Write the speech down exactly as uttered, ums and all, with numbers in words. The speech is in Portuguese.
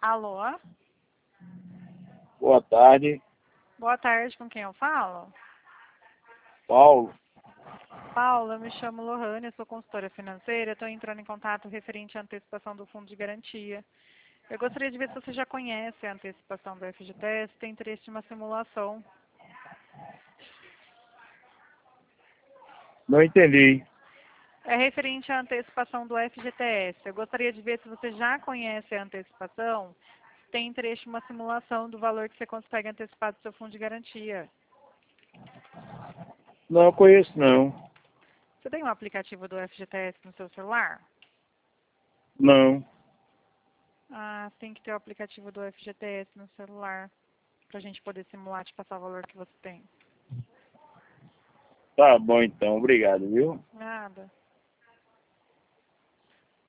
Alô? Boa tarde, Boa tarde, com quem eu falo? Paulo. Paulo, eu me chamo Lohane, eu sou consultora financeira, estou entrando em contato referente à antecipação do fundo de garantia. Eu gostaria de ver se você já conhece a antecipação do F G T S, tem interesse em uma simulação. Não entendi. É referente à antecipação do F G T S. Eu gostaria de ver se você já conhece a antecipação, se tem interesse em uma simulação do valor que você consegue antecipar do seu fundo de garantia. Não conheço não. Você tem um aplicativo do F G T S no seu celular? Não. Ah, tem que ter o aplicativo do F G T S no celular, para a gente poder simular, te passar o valor que você tem. Tá bom então, obrigado, viu? Nada.